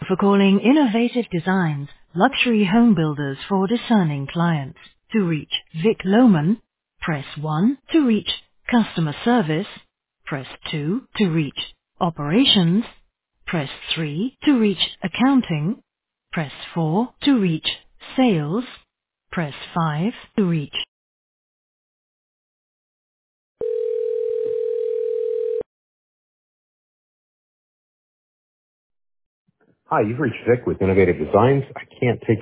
for calling Innovative Designs, luxury home builders for discerning clients. To reach Vic Lohman, press 1. To reach customer service, press 2. To reach operations, press 3. To reach accounting, press 4. To reach sales, press 5. To reach. Hi, you've reached Vic with Innovative Designs. I can't take